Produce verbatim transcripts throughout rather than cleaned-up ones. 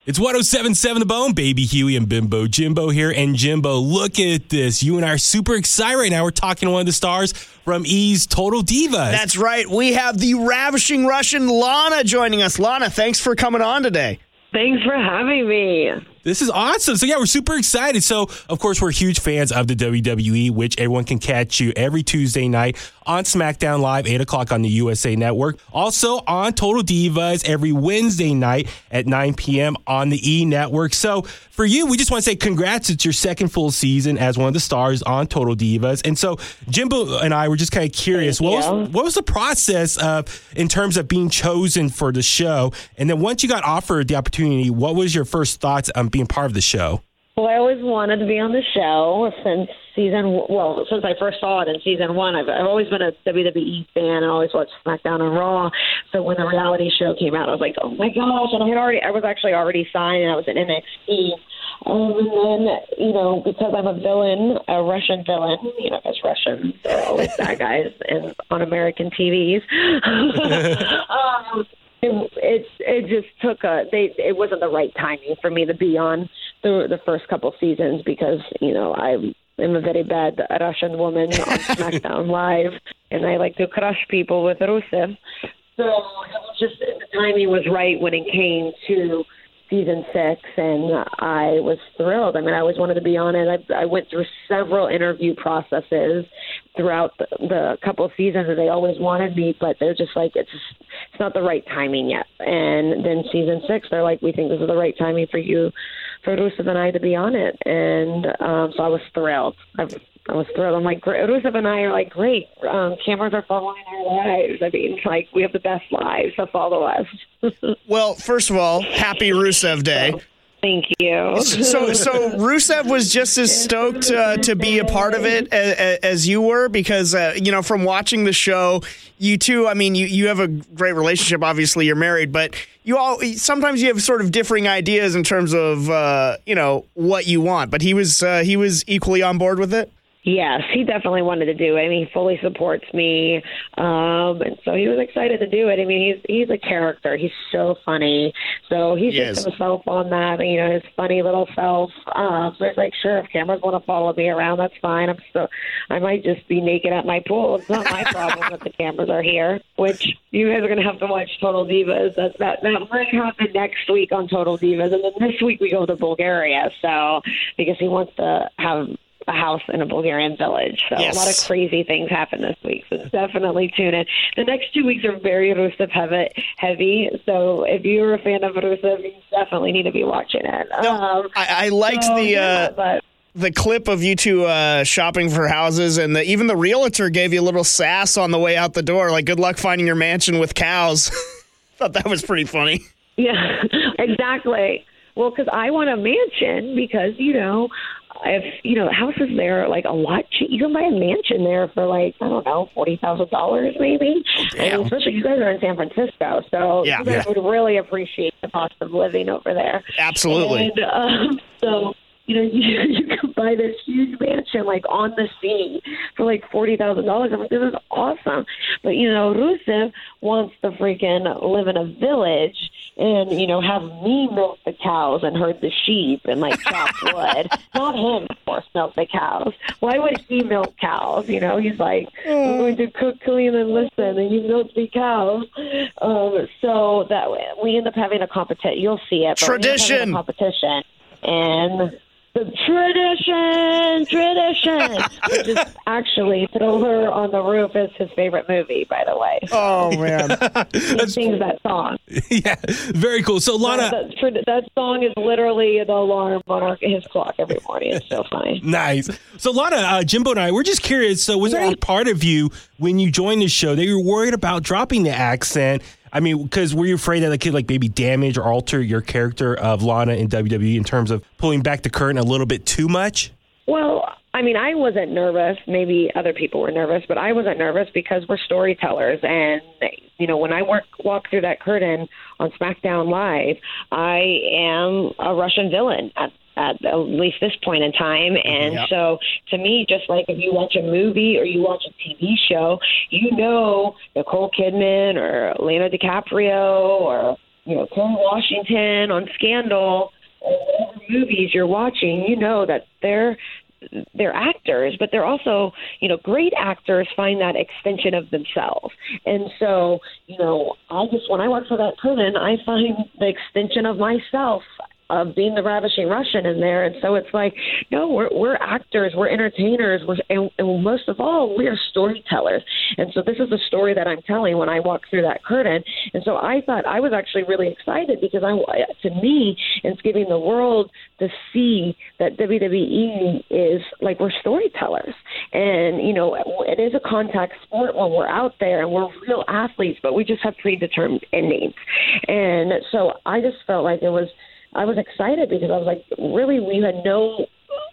It's one oh seven point seven The Bone, Baby Huey and Bimbo Jimbo here. And Jimbo, look at this. You and I are super excited right now. We're talking to one of the stars from E's Total Divas. That's right. We have the ravishing Russian Lana joining us. Lana, thanks for coming on today. Thanks for having me. This is awesome. So, yeah, we're super excited. So, of course, we're huge fans of the W W E, which everyone can catch you every Tuesday night on SmackDown Live, eight o'clock on the U S A Network. Also on Total Divas every Wednesday night at nine p.m. on the E! Network. So, for you, we just want to say congrats. It's your second full season as one of the stars on Total Divas. And so, Jimbo and I were just kind of curious. What was, what was the process of in terms of being chosen for the show? And then once you got offered the opportunity, what was your first thoughts on being part of the show? Well, I always wanted to be on the show since season, well, since I first saw it in season one. I've, I've always been a W W E fan and always watched SmackDown and Raw. So when the reality show came out, I was like, oh my gosh. And I had already, I was actually already signed and I was in N X T. Um, and then, you know, because I'm a villain, a Russian villain, you know, because Russians are always bad guys and on American T Vs. um, It, it it just took a they it wasn't the right timing for me to be on the the first couple seasons because you know I am a very bad Russian woman on SmackDown Live and I like to crush people with Rusev, so it was just the timing was right when it came to season six, and I was thrilled. I mean, I always wanted to be on it. I, I went through several interview processes throughout the, the couple of seasons, and they always wanted me, but they're just like, it's it's not the right timing yet. And then season six, they're like, we think this is the right timing for you, for Rusev and I to be on it. And um, so I was thrilled. I've, I was thrilled. I'm like, Rusev and I are like, great. Um, cameras are following our lives. I mean, like, we have the best lives to follow us. Well, first of all, happy Rusev Day. So, thank you. So, so Rusev was just as stoked uh, to be a part of it as, as you were because, uh, you know, from watching the show, you two, I mean, you, you have a great relationship. Obviously, you're married, but you all sometimes you have sort of differing ideas in terms of, uh, you know, what you want. But he was uh, he was equally on board with it. Yes, he definitely wanted to do it. I mean, he fully supports me, um, and so he was excited to do it. I mean, he's he's a character. He's so funny. So he's Yes. just himself on that, you know, his funny little self. Um, so it's like, sure, if cameras want to follow me around, that's fine. I'm so I might just be naked at my pool. It's not my problem that the cameras are here. Which you guys are going to have to watch Total Divas. That that that might happen next week on Total Divas, and then this week we go to Bulgaria. So because he wants to have a house in a Bulgarian village. So Yes. a lot of crazy things happen this week. So definitely tune in. The next two weeks are very Rusev heavy. So if you're a fan of Rusev, you definitely need to be watching it. No, um, I, I liked so, the yeah, uh, but the clip of you two uh, shopping for houses, and the, even the realtor gave you a little sass on the way out the door, like, good luck finding your mansion with cows. Thought that was pretty funny. yeah, exactly. Well, because I want a mansion because, you know, if, you know, houses there are like a lot cheap. You can buy a mansion there for like, I don't know, forty thousand dollars maybe. Damn. And especially you guys are in San Francisco. So Yeah. you guys Yeah. would really appreciate the cost of living over there. Absolutely. And um, so, you know, you, you can buy this huge mansion like on the sea for like forty thousand dollars. I'm like, this is awesome. But, you know, Rusev wants to freaking live in a village and, you know, have me milk the cows and herd the sheep and, like, chop wood. Not him, of course, milk the cows. Why would he milk cows? You know, he's like, I'm going to cook, clean, and listen, and you milk the cows. Um, so that way, we end up having a competition. You'll see it. But we end up having Tradition. a competition. And the tradition, tradition, which is actually Thriller on the Roof is his favorite movie, by the way. Oh, man. He sings that song. Yeah, very cool. So, Lana, that, that, that song is literally the alarm on our, his clock every morning. It's so funny. nice. So, Lana, uh, Jimbo and I, we're just curious. So, was there Yeah. any part of you when you joined the show that you were worried about dropping the accent? I mean, because were you afraid that it could like maybe damage or alter your character of Lana in W W E in terms of pulling back the curtain a little bit too much? Well, I mean, I wasn't nervous. Maybe other people were nervous, but I wasn't nervous because we're storytellers. And, you know, when I work, walk through that curtain on SmackDown Live, I am a Russian villain at, at at least this point in time. And Yep. so to me, just like if you watch a movie or you watch a T V show, you know Nicole Kidman or Leonardo DiCaprio or you know, Kerry Washington on Scandal, or whatever movies you're watching, you know that they're they're actors, but they're also, you know, great actors find that extension of themselves. And so, you know, I just, when I work for that curtain, I find the extension of myself of being the ravishing Russian in there. And so it's like, no, we're we're actors, we're entertainers, we're, and, and most of all, we are storytellers. And so this is the story that I'm telling when I walk through that curtain. And so I thought I was actually really excited because I, to me, it's giving the world to see that W W E is like, we're storytellers. And, you know, it is a contact sport when we're out there and we're real athletes, but we just have predetermined endings. And so I just felt like it was, I was excited because I was like, really, we had no,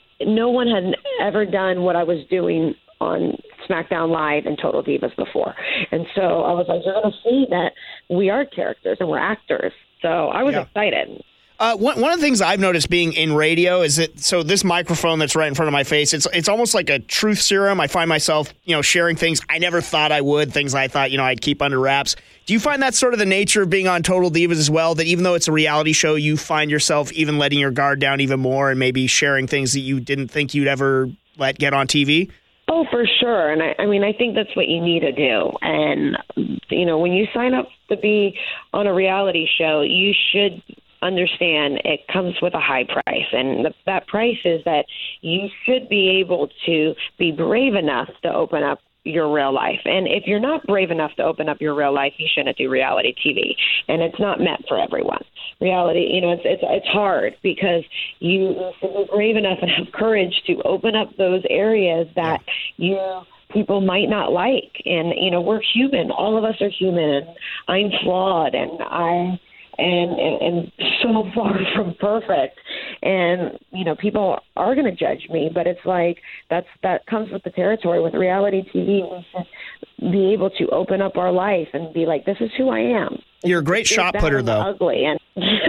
no one had ever done what I was doing on SmackDown Live and Total Divas before. And so I was like, you're going to see that we are characters and we're actors. So I was yeah. excited. Uh, one, one of the things I've noticed being in radio is that, so this microphone that's right in front of my face, it's it's almost like a truth serum. I find myself, you know, sharing things I never thought I would, things I thought, you know, I'd keep under wraps. Do you find that's sort of the nature of being on Total Divas as well, that even though it's a reality show, you find yourself even letting your guard down even more and maybe sharing things that you didn't think you'd ever let get on T V? Oh, for sure. And I, I mean, I think that's what you need to do. And, you know, when you sign up to be on a reality show, you should understand it comes with a high price. And the, that price is that you should be able to be brave enough to open up your real life. And if you're not brave enough to open up your real life, you shouldn't do reality T V. And it's not meant for everyone. Reality, you know, it's it's it's hard because you should be brave enough and have courage to open up those areas that you people might not like. And, you know, we're human. All of us are human. I'm flawed and I And, and, and so far from perfect. And, you know, people are going to judge me, but it's like that's that comes with the territory. With reality T V, we should be able to open up our life and be like, this is who I am. You're a great shot putter, though. Ugly. And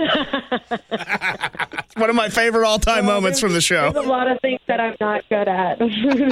it's one of my favorite all-time well, moments from the show. There's a lot of things that I'm not good at.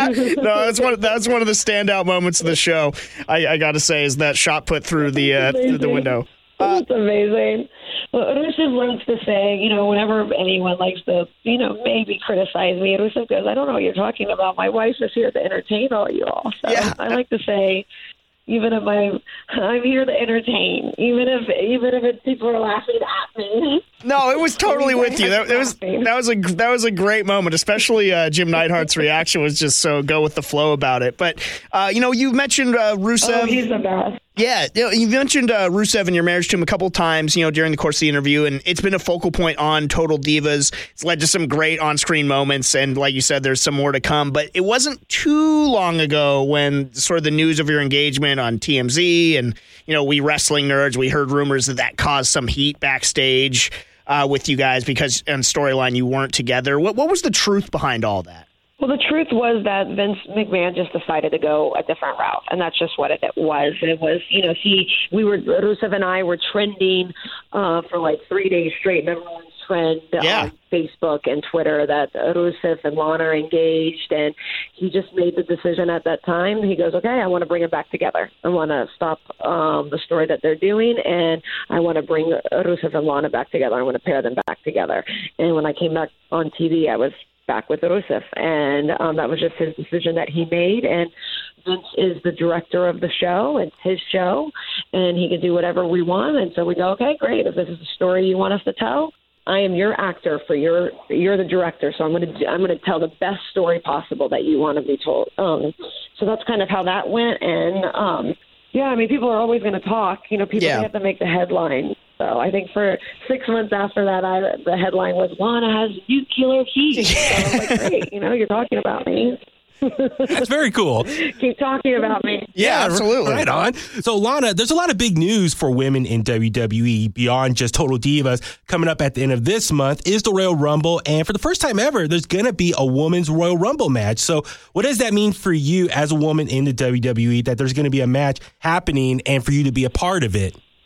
No, that's one. That's one of the standout moments of the show. I, I got to say, is that shot put through the uh, through the window. Uh, That's amazing. Well, Rusev loves to say, you know, whenever anyone likes to, you know, maybe criticize me, Rusev goes, I don't know what you're talking about. My wife is here to entertain all you all. So yeah. I like to say, even if I'm, I'm here to entertain, even if even if it, people are laughing at me. No, it was totally with you. That, that was that was a that was a great moment. Especially uh, Jim Neidhart's reaction was just so go with the flow about it. But uh, you know, you mentioned uh, Rusev. Oh, he's the best. Yeah, you know, you mentioned uh, Rusev and your marriage to him a couple times, you know, during the course of the interview, and it's been a focal point on Total Divas. It's led to some great on-screen moments, and like you said, there's some more to come. But it wasn't too long ago when sort of the news of your engagement on T M Z and, you know, we wrestling nerds, we heard rumors that that caused some heat backstage uh, with you guys because on storyline you weren't together. What, what was the truth behind all that? Well, the truth was that Vince McMahon just decided to go a different route, and that's just what it was. It was, you know, he, we were, Rusev and I were trending uh, for like three days straight, and everyone's trend yeah. on Facebook and Twitter that Rusev and Lana are engaged, and he just made the decision at that time. He goes, okay, I want to bring them back together. I want to stop um, the story that they're doing, and I want to bring Rusev and Lana back together. I want to pair them back together. And when I came back on T V, I was back with Rusev, and um, that was just his decision that he made. And Vince is the director of the show; it's his show, and he can do whatever we want. And so we go, okay, great. If this is the story you want us to tell, I am your actor for your. You're the director, so I'm going to I'm going to tell the best story possible that you want to be told. Um, so that's kind of how that went, and um, yeah, I mean, people are always going to talk. You know, people yeah. have to make the headline. So I think for six months after that, I, the headline was, Lana has nuclear heat. So I was like, great, you know, you're talking about me. That's very cool. Keep talking about me. Yeah, absolutely. Right on. So, Lana, there's a lot of big news for women in W W E beyond just Total Divas. Coming up at the end of this month is the Royal Rumble. And for the first time ever, there's going to be a women's Royal Rumble match. So what does that mean for you as a woman in the W W E, that there's going to be a match happening and for you to be a part of it?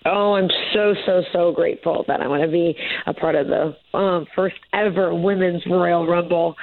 Oh, I'm so, so, so grateful that I'm going to be a part of the um, first ever Women's Royal Rumble.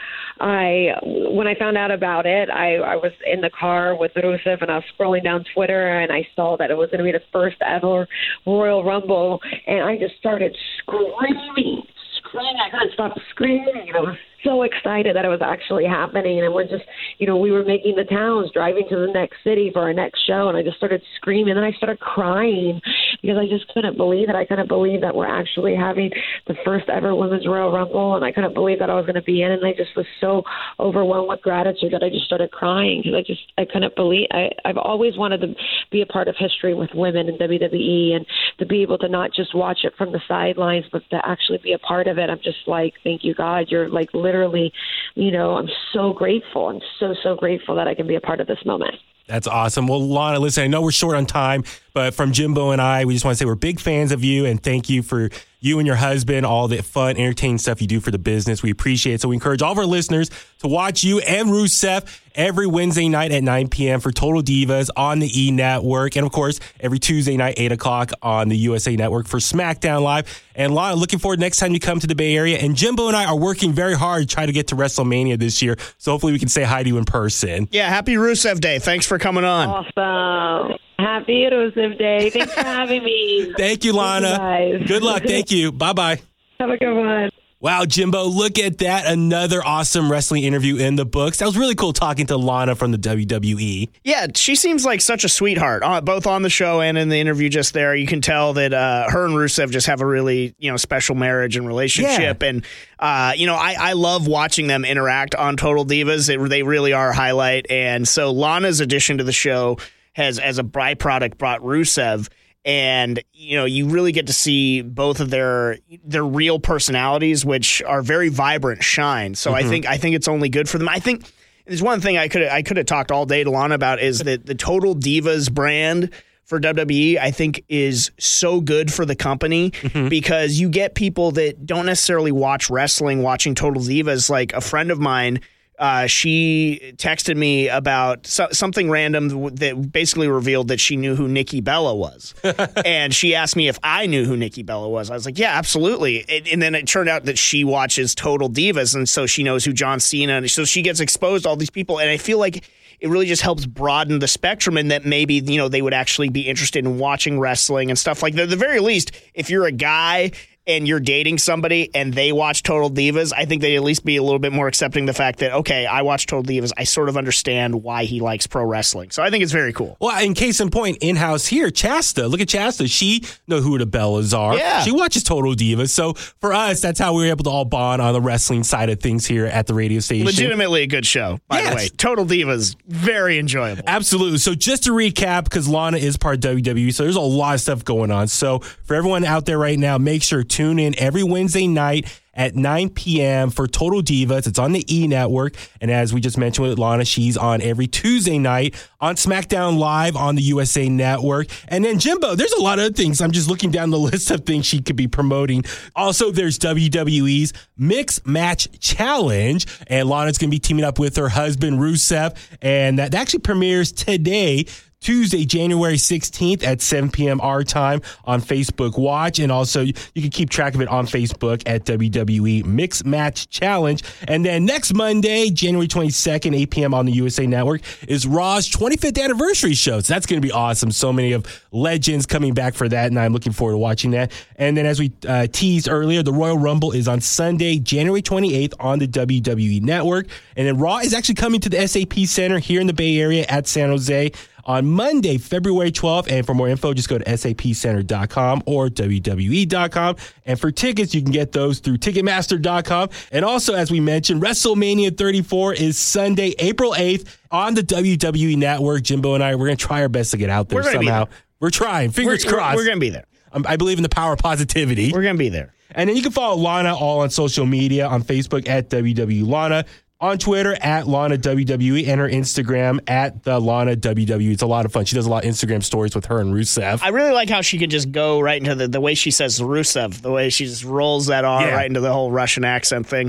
I, when I found out about it, I, I was in the car with Rusev and I was scrolling down Twitter and I saw that it was going to be the first ever Royal Rumble, and I just started screaming, screaming. I couldn't stop screaming. I was so excited that it was actually happening, and we're just, you know, we were making the towns, driving to the next city for our next show, and I just started screaming, and then I started crying because I just couldn't believe it. I couldn't believe that we're actually having the first ever Women's Royal Rumble, and I couldn't believe that I was going to be in, and I just was so overwhelmed with gratitude that I just started crying because I just, I couldn't believe, I, I've always wanted to be a part of history with women in W W E and to be able to not just watch it from the sidelines, but to actually be a part of it. I'm just like, thank you, God. You're like literally, you know, I'm so grateful. I'm so, so grateful that I can be a part of this moment. That's awesome. Well, Lana, listen, I know we're short on time, but from Jimbo and I, we just want to say we're big fans of you and thank you for you and your husband, all the fun, entertaining stuff you do for the business. We appreciate it. So we encourage all of our listeners to watch you and Rusev every Wednesday night at nine p.m. for Total Divas on the E! Network. And, of course, every Tuesday night, eight o'clock on the U S A Network for SmackDown Live. And, Lana, looking forward next time you come to the Bay Area. And Jimbo and I are working very hard to try to get to WrestleMania this year. So hopefully we can say hi to you in person. Yeah, happy Rusev Day. Thanks for coming on. Awesome. Happy Rusev Day. Thanks for having me. Thank you, Lana. Thank you, Good luck. Thank you. Bye-bye. Have a good one. Wow, Jimbo, look at that. Another awesome wrestling interview in the books. That was really cool talking to Lana from the W W E. Yeah, she seems like such a sweetheart, uh, both on the show and in the interview just there. You can tell that uh, her and Rusev just have a really, you know, special marriage and relationship. Yeah. And, uh, you know, I, I love watching them interact on Total Divas. It, they really are a highlight. And so Lana's addition to the show has, as a byproduct, brought Rusev. And, you know, you really get to see both of their their real personalities, which are very vibrant, shine. So mm-hmm. I think I think it's only good for them. I think there's one thing I could I could have talked all day to Lana about is that the Total Divas brand for W W E, I think, is so good for the company mm-hmm. because you get people that don't necessarily watch wrestling watching Total Divas. Like a friend of mine, Uh, she texted me about so- something random that basically revealed that she knew who Nikki Bella was. And she asked me if I knew who Nikki Bella was. I was like, yeah, absolutely. And, and then it turned out that she watches Total Divas, and so she knows who John Cena, and so she gets exposed to all these people. And I feel like it really just helps broaden the spectrum, and that maybe, you know, they would actually be interested in watching wrestling and stuff like that. At the very least, if you're a guy and you're dating somebody and they watch Total Divas, I think they'd at least be a little bit more accepting the fact that, okay, I watch Total Divas. I sort of understand why he likes pro wrestling. So I think it's very cool. Well, in case in point, in-house here, Chasta. Look at Chasta. She knows who the Bellas are. Yeah. She watches Total Divas. So for us, that's how we were able to all bond on the wrestling side of things here at the radio station. Legitimately a good show, by yes. the way. Total Divas, very enjoyable. Absolutely. So just to recap, because Lana is part of W W E, so there's a lot of stuff going on. So for everyone out there right now, make sure to tune in every Wednesday night at nine p.m. for Total Divas. It's on the E! Network. And as we just mentioned with Lana, she's on every Tuesday night on SmackDown Live on the U S A Network. And then Jimbo, there's a lot of other things. I'm just looking down the list of things she could be promoting. Also, there's W W E's Mix Match Challenge. And Lana's going to be teaming up with her husband, Rusev. And that actually premieres today, Tuesday, January sixteenth at seven p.m. our time on Facebook Watch. And also you can keep track of it on Facebook at W W E Mix Match Challenge. And then next Monday, January twenty-second, eight p.m. on the U S A Network is Raw's twenty-fifth anniversary show. So that's going to be awesome. So many of legends coming back for that, and I'm looking forward to watching that. And then as we uh, teased earlier, the Royal Rumble is on Sunday, January twenty-eighth on the W W E Network. And then Raw is actually coming to the S A P Center here in the Bay Area at San Jose on Monday, February twelfth. And for more info, just go to S A P center dot com or W W E dot com. And for tickets, you can get those through Ticketmaster dot com. And also, as we mentioned, WrestleMania thirty-four is Sunday, April eighth on the W W E Network. Jimbo and I, we're going to try our best to get out there somehow. There. We're trying. Fingers we're, crossed. We're, we're going to be there. Um, I believe in the power of positivity. We're going to be there. And then you can follow Lana all on social media, on Facebook at W W E Lana, on Twitter at Lana W W E, and her Instagram at the Lana W W E. It's a lot of fun. She does a lot of Instagram stories with her and Rusev. I really like how she could just go right into the, the way she says Rusev, the way she just rolls that R yeah. right into the whole Russian accent thing.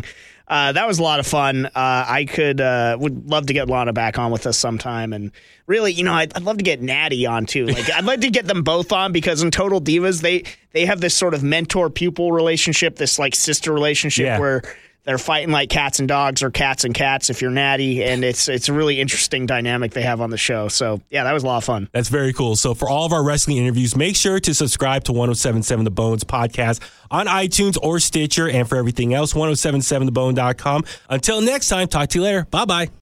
uh, that was a lot of fun. Uh, I could uh, would love to get Lana back on with us sometime, and really, you know, I'd, I'd love to get Natty on too. Like, I'd like to get them both on because in Total Divas, they they have this sort of mentor pupil relationship, this like sister relationship yeah. where they're fighting like cats and dogs or cats and cats if you're Natty, and it's it's a really interesting dynamic they have on the show. So, yeah, that was a lot of fun. That's very cool. So for all of our wrestling interviews, make sure to subscribe to ten seventy-seven The Bones podcast on iTunes or Stitcher, and for everything else, ten seventy-seven the bone dot com. Until next time, talk to you later. Bye-bye.